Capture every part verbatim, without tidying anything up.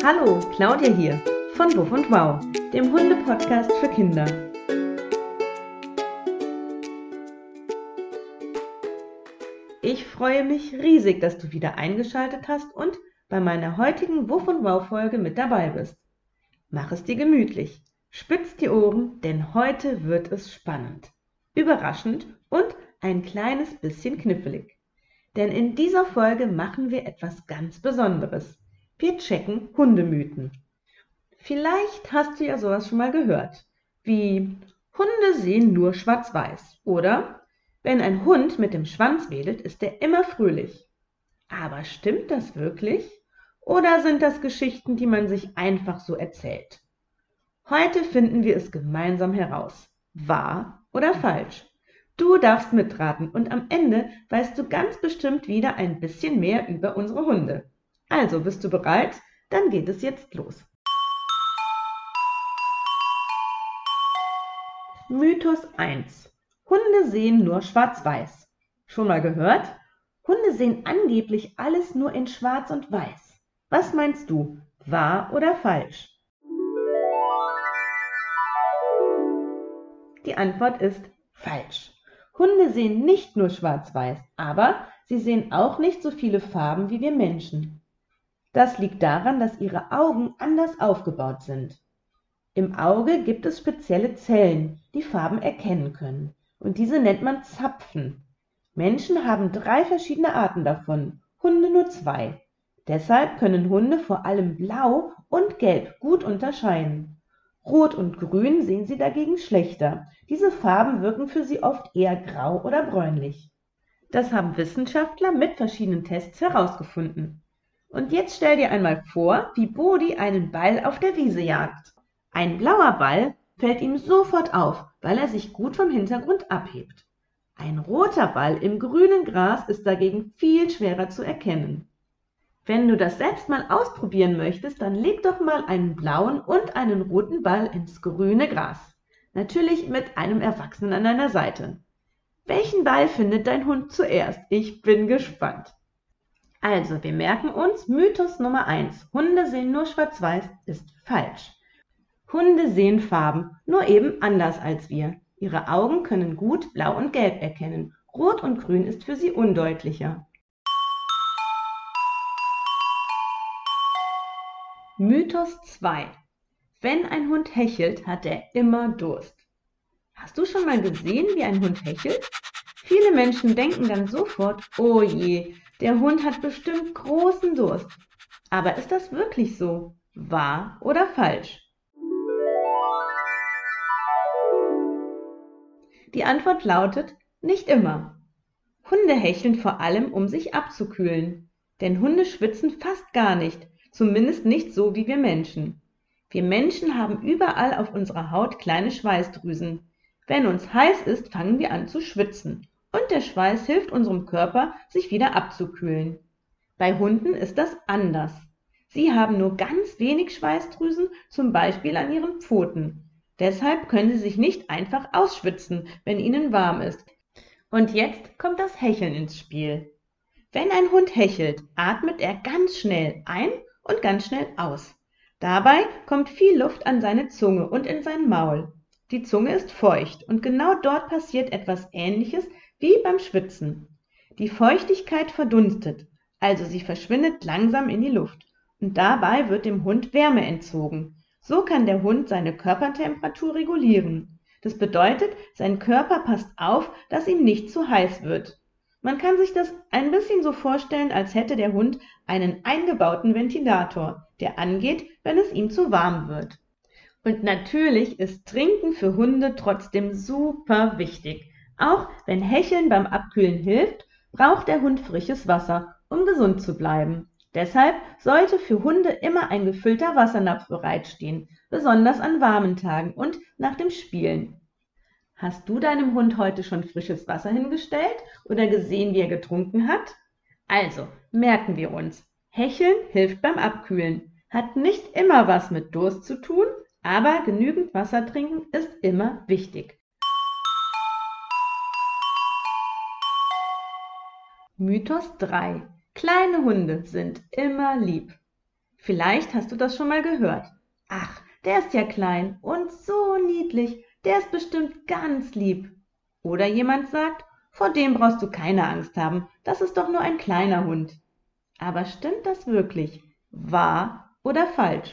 Hallo, Claudia hier von Wuff und Wow, dem Hunde-Podcast für Kinder. Ich freue mich riesig, dass du wieder eingeschaltet hast und bei meiner heutigen Wuff und Wow-Folge mit dabei bist. Mach es dir gemütlich, spitz die Ohren, denn heute wird es spannend, überraschend und ein kleines bisschen knifflig. Denn in dieser Folge machen wir etwas ganz Besonderes. Wir checken Hundemythen. Vielleicht hast du ja sowas schon mal gehört, wie Hunde sehen nur schwarz-weiß oder wenn ein Hund mit dem Schwanz wedelt, ist er immer fröhlich. Aber stimmt das wirklich? Oder sind das Geschichten, die man sich einfach so erzählt? Heute finden wir es gemeinsam heraus. Wahr oder falsch? Du darfst mitraten und am Ende weißt du ganz bestimmt wieder ein bisschen mehr über unsere Hunde. Also, bist du bereit? Dann geht es jetzt los. Mythos eins. Hunde sehen nur schwarz-weiß. Schon mal gehört? Hunde sehen angeblich alles nur in schwarz und weiß. Was meinst du? Wahr oder falsch? Die Antwort ist falsch. Hunde sehen nicht nur schwarz-weiß, aber sie sehen auch nicht so viele Farben wie wir Menschen. Das liegt daran, dass ihre Augen anders aufgebaut sind. Im Auge gibt es spezielle Zellen, die Farben erkennen können, und diese nennt man Zapfen. Menschen haben drei verschiedene Arten davon, Hunde nur zwei. Deshalb können Hunde vor allem Blau und Gelb gut unterscheiden. Rot und Grün sehen sie dagegen schlechter. Diese Farben wirken für sie oft eher grau oder bräunlich. Das haben Wissenschaftler mit verschiedenen Tests herausgefunden. Und jetzt stell dir einmal vor, wie Bodi einen Ball auf der Wiese jagt. Ein blauer Ball fällt ihm sofort auf, weil er sich gut vom Hintergrund abhebt. Ein roter Ball im grünen Gras ist dagegen viel schwerer zu erkennen. Wenn du das selbst mal ausprobieren möchtest, dann leg doch mal einen blauen und einen roten Ball ins grüne Gras. Natürlich mit einem Erwachsenen an deiner Seite. Welchen Ball findet dein Hund zuerst? Ich bin gespannt. Also, wir merken uns, Mythos Nummer eins. Hunde sehen nur schwarz-weiß ist falsch. Hunde sehen Farben, nur eben anders als wir. Ihre Augen können gut Blau und Gelb erkennen. Rot und Grün ist für sie undeutlicher. Mythos zwei. Wenn ein Hund hechelt, hat er immer Durst. Hast du schon mal gesehen, wie ein Hund hechelt? Viele Menschen denken dann sofort, oh je, der Hund hat bestimmt großen Durst. Aber ist das wirklich so? Wahr oder falsch? Die Antwort lautet, nicht immer. Hunde hecheln vor allem, um sich abzukühlen. Denn Hunde schwitzen fast gar nicht, zumindest nicht so wie wir Menschen. Wir Menschen haben überall auf unserer Haut kleine Schweißdrüsen. Wenn uns heiß ist, fangen wir an zu schwitzen. Und der Schweiß hilft unserem Körper, sich wieder abzukühlen. Bei Hunden ist das anders. Sie haben nur ganz wenig Schweißdrüsen, zum Beispiel an ihren Pfoten. Deshalb können sie sich nicht einfach ausschwitzen, wenn ihnen warm ist. Und jetzt kommt das Hecheln ins Spiel. Wenn ein Hund hechelt, atmet er ganz schnell ein und ganz schnell aus. Dabei kommt viel Luft an seine Zunge und in sein Maul. Die Zunge ist feucht und genau dort passiert etwas Ähnliches wie beim Schwitzen. Die Feuchtigkeit verdunstet, also sie verschwindet langsam in die Luft und dabei wird dem Hund Wärme entzogen. So kann der Hund seine Körpertemperatur regulieren. Das bedeutet, sein Körper passt auf, dass ihm nicht zu heiß wird. Man kann sich das ein bisschen so vorstellen, als hätte der Hund einen eingebauten Ventilator, der angeht, wenn es ihm zu warm wird. Und natürlich ist Trinken für Hunde trotzdem super wichtig. Auch wenn Hecheln beim Abkühlen hilft, braucht der Hund frisches Wasser, um gesund zu bleiben. Deshalb sollte für Hunde immer ein gefüllter Wassernapf bereitstehen, besonders an warmen Tagen und nach dem Spielen. Hast du deinem Hund heute schon frisches Wasser hingestellt oder gesehen, wie er getrunken hat? Also, merken wir uns, Hecheln hilft beim Abkühlen, hat nicht immer was mit Durst zu tun, aber genügend Wasser trinken ist immer wichtig. Mythos drei. Kleine Hunde sind immer lieb. Vielleicht hast du das schon mal gehört. Ach, der ist ja klein und so niedlich, der ist bestimmt ganz lieb. Oder jemand sagt, vor dem brauchst du keine Angst haben, das ist doch nur ein kleiner Hund. Aber stimmt das wirklich? Wahr oder falsch?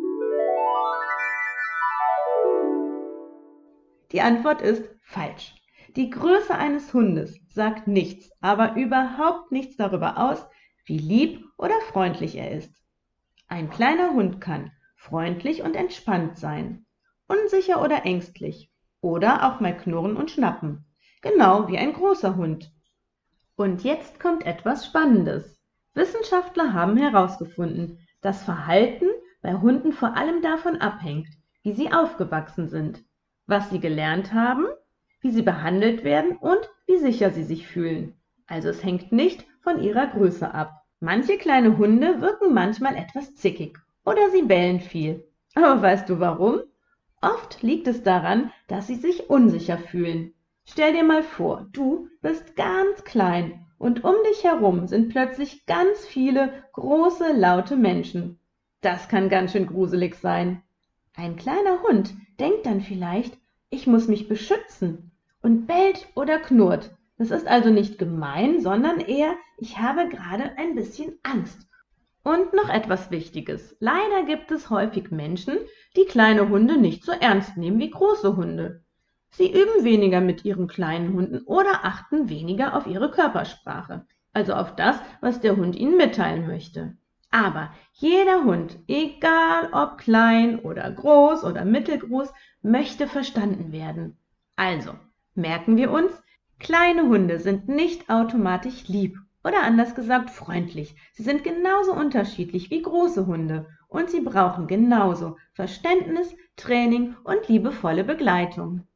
Die Antwort ist falsch. Die Größe eines Hundes sagt nichts, aber überhaupt nichts darüber aus, wie lieb oder freundlich er ist. Ein kleiner Hund kann freundlich und entspannt sein, unsicher oder ängstlich oder auch mal knurren und schnappen, genau wie ein großer Hund. Und jetzt kommt etwas Spannendes. Wissenschaftler haben herausgefunden, dass Verhalten bei Hunden vor allem davon abhängt, wie sie aufgewachsen sind, was sie gelernt haben, wie sie behandelt werden und wie sicher sie sich fühlen. Also es hängt nicht von ihrer Größe ab. Manche kleine Hunde wirken manchmal etwas zickig oder sie bellen viel. Aber weißt du warum? Oft liegt es daran, dass sie sich unsicher fühlen. Stell dir mal vor, du bist ganz klein und um dich herum sind plötzlich ganz viele große, laute Menschen. Das kann ganz schön gruselig sein. Ein kleiner Hund denkt dann vielleicht, ich muss mich beschützen und bellt oder knurrt. Das ist also nicht gemein, sondern eher, ich habe gerade ein bisschen Angst. Und noch etwas Wichtiges. Leider gibt es häufig Menschen, die kleine Hunde nicht so ernst nehmen wie große Hunde. Sie üben weniger mit ihren kleinen Hunden oder achten weniger auf ihre Körpersprache, also auf das, was der Hund ihnen mitteilen möchte. Aber jeder Hund, egal ob klein oder groß oder mittelgroß, möchte verstanden werden. Also, merken wir uns, kleine Hunde sind nicht automatisch lieb oder anders gesagt freundlich. Sie sind genauso unterschiedlich wie große Hunde und sie brauchen genauso Verständnis, Training und liebevolle Begleitung.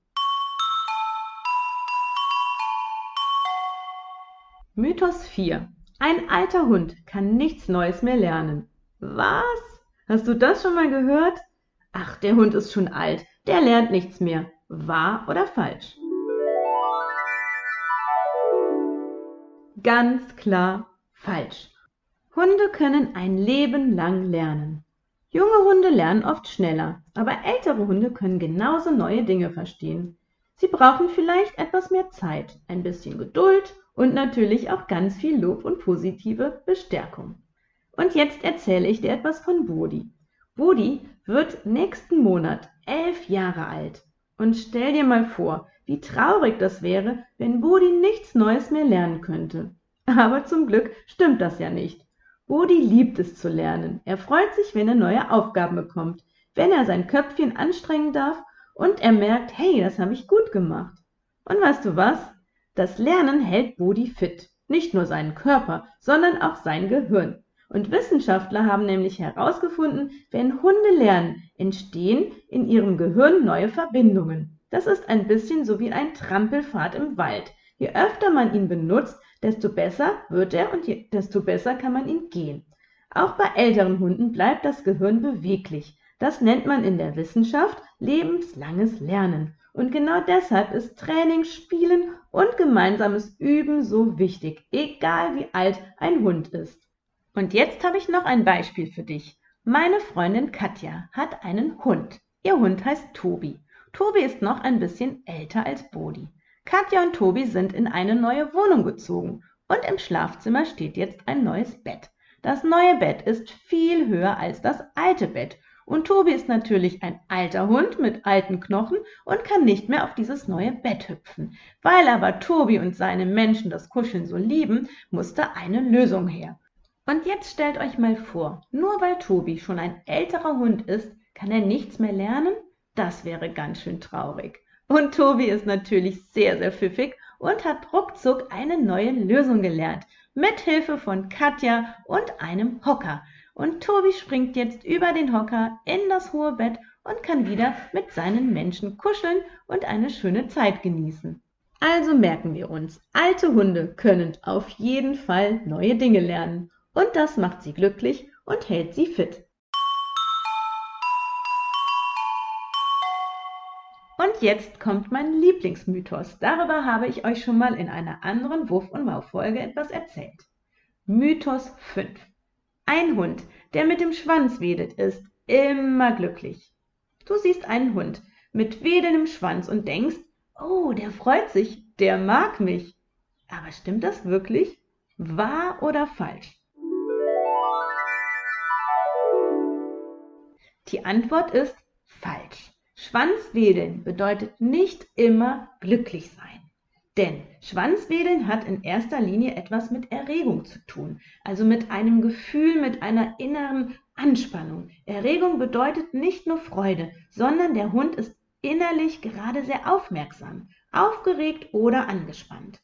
Mythos vier. Ein alter Hund kann nichts Neues mehr lernen. Was? Hast du das schon mal gehört? Ach, der Hund ist schon alt, der lernt nichts mehr. Wahr oder falsch? Ganz klar falsch. Hunde können ein Leben lang lernen. Junge Hunde lernen oft schneller, aber ältere Hunde können genauso neue Dinge verstehen. Sie brauchen vielleicht etwas mehr Zeit, ein bisschen Geduld und natürlich auch ganz viel Lob und positive Bestärkung. Und jetzt erzähle ich dir etwas von Bodhi. Bodhi wird nächsten Monat elf Jahre alt. Und stell dir mal vor, wie traurig das wäre, wenn Bodhi nichts Neues mehr lernen könnte. Aber zum Glück stimmt das ja nicht. Bodhi liebt es zu lernen. Er freut sich, wenn er neue Aufgaben bekommt, wenn er sein Köpfchen anstrengen darf und er merkt, hey, das habe ich gut gemacht. Und weißt du was? Das Lernen hält Bodhi fit. Nicht nur seinen Körper, sondern auch sein Gehirn. Und Wissenschaftler haben nämlich herausgefunden, wenn Hunde lernen, entstehen in ihrem Gehirn neue Verbindungen. Das ist ein bisschen so wie ein Trampelpfad im Wald. Je öfter man ihn benutzt, desto besser wird er und je, desto besser kann man ihn gehen. Auch bei älteren Hunden bleibt das Gehirn beweglich. Das nennt man in der Wissenschaft lebenslanges Lernen. Und genau deshalb ist Training, Spielen und gemeinsames Üben so wichtig, egal wie alt ein Hund ist. Und jetzt habe ich noch ein Beispiel für dich. Meine Freundin Katja hat einen Hund. Ihr Hund heißt Tobi. Tobi ist noch ein bisschen älter als Bodhi. Katja und Tobi sind in eine neue Wohnung gezogen und im Schlafzimmer steht jetzt ein neues Bett. Das neue Bett ist viel höher als das alte Bett und Tobi ist natürlich ein alter Hund mit alten Knochen und kann nicht mehr auf dieses neue Bett hüpfen. Weil aber Tobi und seine Menschen das Kuscheln so lieben, musste eine Lösung her. Und jetzt stellt euch mal vor, nur weil Tobi schon ein älterer Hund ist, kann er nichts mehr lernen? Das wäre ganz schön traurig. Und Tobi ist natürlich sehr, sehr pfiffig und hat ruckzuck eine neue Lösung gelernt, mit Hilfe von Katja und einem Hocker. Und Tobi springt jetzt über den Hocker in das hohe Bett und kann wieder mit seinen Menschen kuscheln und eine schöne Zeit genießen. Also merken wir uns, alte Hunde können auf jeden Fall neue Dinge lernen. Und das macht sie glücklich und hält sie fit. Und jetzt kommt mein Lieblingsmythos. Darüber habe ich euch schon mal in einer anderen Wuff- und Wow-Folge etwas erzählt. Mythos fünf. Ein Hund, der mit dem Schwanz wedelt, ist immer glücklich. Du siehst einen Hund mit wedelndem Schwanz und denkst, oh, der freut sich, der mag mich. Aber stimmt das wirklich? Wahr oder falsch? Die Antwort ist falsch. Schwanzwedeln bedeutet nicht immer glücklich sein. Denn Schwanzwedeln hat in erster Linie etwas mit Erregung zu tun, also mit einem Gefühl, mit einer inneren Anspannung. Erregung bedeutet nicht nur Freude, sondern der Hund ist innerlich gerade sehr aufmerksam, aufgeregt oder angespannt.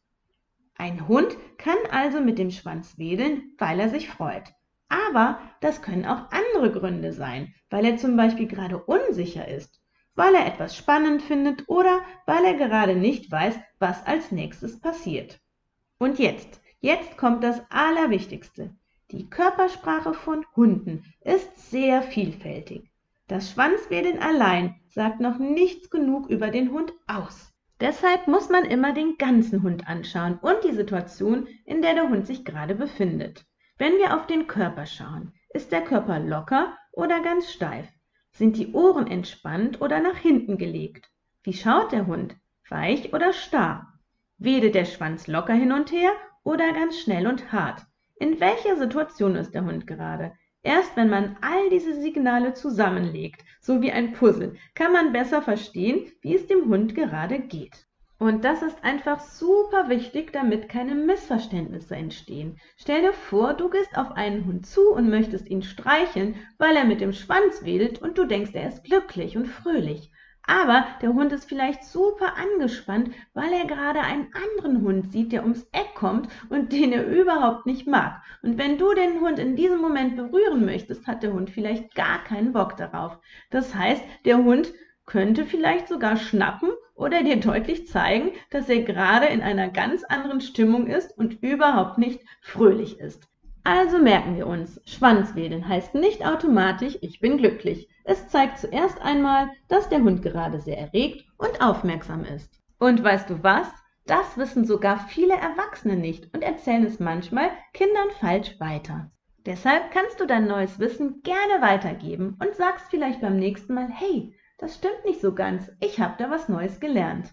Ein Hund kann also mit dem Schwanz wedeln, weil er sich freut. Aber das können auch andere Gründe sein, weil er zum Beispiel gerade unsicher ist, weil er etwas spannend findet oder weil er gerade nicht weiß, was als nächstes passiert. Und jetzt, jetzt kommt das Allerwichtigste. Die Körpersprache von Hunden ist sehr vielfältig. Das Schwanzwedeln allein sagt noch nichts genug über den Hund aus. Deshalb muss man immer den ganzen Hund anschauen und die Situation, in der der Hund sich gerade befindet. Wenn wir auf den Körper schauen, ist der Körper locker oder ganz steif? Sind die Ohren entspannt oder nach hinten gelegt? Wie schaut der Hund? Weich oder starr? Wedelt der Schwanz locker hin und her oder ganz schnell und hart? In welcher Situation ist der Hund gerade? Erst wenn man all diese Signale zusammenlegt, so wie ein Puzzle, kann man besser verstehen, wie es dem Hund gerade geht. Und das ist einfach super wichtig, damit keine Missverständnisse entstehen. Stell dir vor, du gehst auf einen Hund zu und möchtest ihn streicheln, weil er mit dem Schwanz wedelt und du denkst, er ist glücklich und fröhlich. Aber der Hund ist vielleicht super angespannt, weil er gerade einen anderen Hund sieht, der ums Eck kommt und den er überhaupt nicht mag. Und wenn du den Hund in diesem Moment berühren möchtest, hat der Hund vielleicht gar keinen Bock darauf. Das heißt, der Hund könnte vielleicht sogar schnappen oder dir deutlich zeigen, dass er gerade in einer ganz anderen Stimmung ist und überhaupt nicht fröhlich ist. Also merken wir uns, Schwanzwedeln heißt nicht automatisch, ich bin glücklich. Es zeigt zuerst einmal, dass der Hund gerade sehr erregt und aufmerksam ist. Und weißt du was? Das wissen sogar viele Erwachsene nicht und erzählen es manchmal Kindern falsch weiter. Deshalb kannst du dein neues Wissen gerne weitergeben und sagst vielleicht beim nächsten Mal, hey, das stimmt nicht so ganz, ich habe da was Neues gelernt.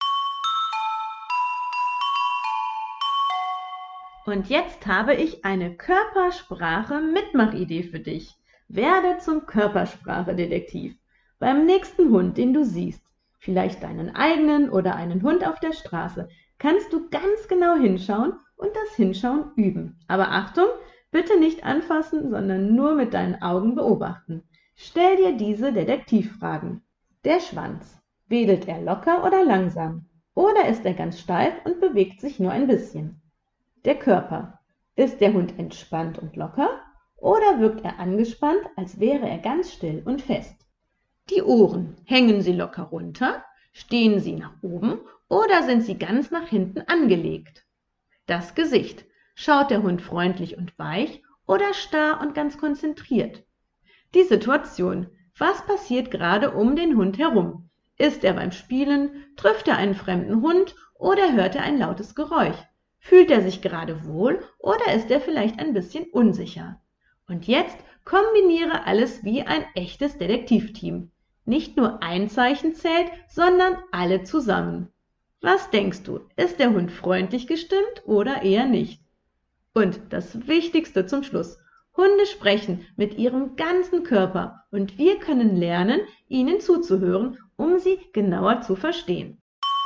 Und jetzt habe ich eine Körpersprache-Mitmachidee für dich. Werde zum Körpersprache-Detektiv. Beim nächsten Hund, den du siehst, vielleicht deinen eigenen oder einen Hund auf der Straße, kannst du ganz genau hinschauen und das Hinschauen üben. Aber Achtung, bitte nicht anfassen, sondern nur mit deinen Augen beobachten. Stell dir diese Detektivfragen. Der Schwanz. Wedelt er locker oder langsam? Oder ist er ganz steif und bewegt sich nur ein bisschen? Der Körper. Ist der Hund entspannt und locker? Oder wirkt er angespannt, als wäre er ganz still und fest? Die Ohren. Hängen sie locker runter? Stehen sie nach oben? Oder sind sie ganz nach hinten angelegt? Das Gesicht. Schaut der Hund freundlich und weich oder starr und ganz konzentriert? Die Situation. Was passiert gerade um den Hund herum? Ist er beim Spielen? Trifft er einen fremden Hund? Oder hört er ein lautes Geräusch? Fühlt er sich gerade wohl oder ist er vielleicht ein bisschen unsicher? Und jetzt kombiniere alles wie ein echtes Detektivteam. Nicht nur ein Zeichen zählt, sondern alle zusammen. Was denkst du, ist der Hund freundlich gestimmt oder eher nicht? Und das Wichtigste zum Schluss. Hunde sprechen mit ihrem ganzen Körper und wir können lernen, ihnen zuzuhören, um sie genauer zu verstehen.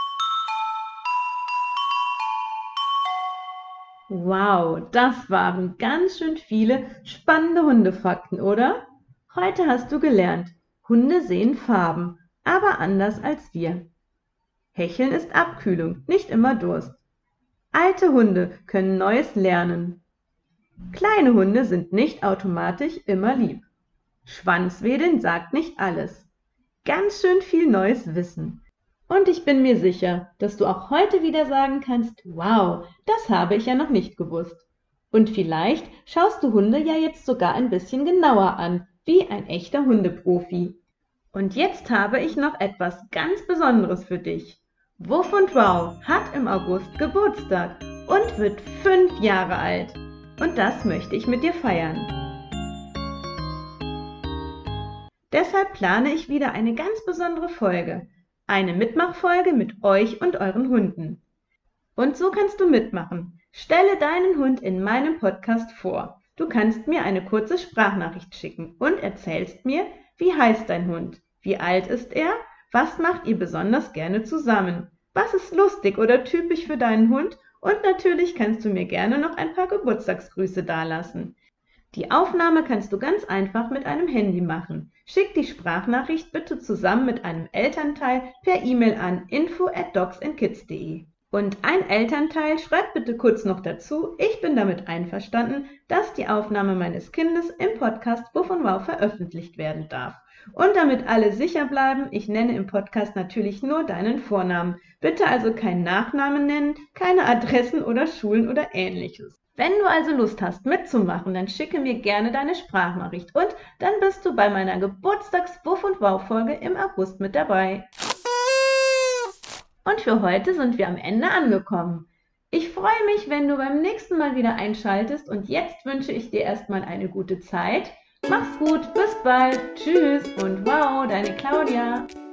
Wow, das waren ganz schön viele spannende Hundefakten, oder? Heute hast du gelernt, Hunde sehen Farben, aber anders als wir. Hecheln ist Abkühlung, nicht immer Durst. Alte Hunde können Neues lernen. Kleine Hunde sind nicht automatisch immer lieb. Schwanzwedeln sagt nicht alles. Ganz schön viel neues Wissen. Und ich bin mir sicher, dass du auch heute wieder sagen kannst, wow, das habe ich ja noch nicht gewusst. Und vielleicht schaust du Hunde ja jetzt sogar ein bisschen genauer an, wie ein echter Hundeprofi. Und jetzt habe ich noch etwas ganz Besonderes für dich. Wuff und Wow hat im August Geburtstag und wird fünf Jahre alt. Und das möchte ich mit dir feiern. Deshalb plane ich wieder eine ganz besondere Folge, eine Mitmachfolge mit euch und euren Hunden. Und so kannst du mitmachen. Stelle deinen Hund in meinem Podcast vor. Du kannst mir eine kurze Sprachnachricht schicken und erzählst mir, wie heißt dein Hund, wie alt ist er, was macht ihr besonders gerne zusammen, was ist lustig oder typisch für deinen Hund und natürlich kannst du mir gerne noch ein paar Geburtstagsgrüße dalassen. Die Aufnahme kannst du ganz einfach mit einem Handy machen. Schick die Sprachnachricht bitte zusammen mit einem Elternteil per E-Mail an info at dogs and kids punkt de. Und ein Elternteil schreibt bitte kurz noch dazu, ich bin damit einverstanden, dass die Aufnahme meines Kindes im Podcast Wuff und Wow veröffentlicht werden darf. Und damit alle sicher bleiben, ich nenne im Podcast natürlich nur deinen Vornamen. Bitte also keinen Nachnamen nennen, keine Adressen oder Schulen oder ähnliches. Wenn du also Lust hast mitzumachen, dann schicke mir gerne deine Sprachnachricht und dann bist du bei meiner Geburtstags-Wuff und Wow-Folge im August mit dabei. Und für heute sind wir am Ende angekommen. Ich freue mich, wenn du beim nächsten Mal wieder einschaltest und jetzt wünsche ich dir erstmal eine gute Zeit. Mach's gut, bis bald, tschüss und wow, deine Claudia.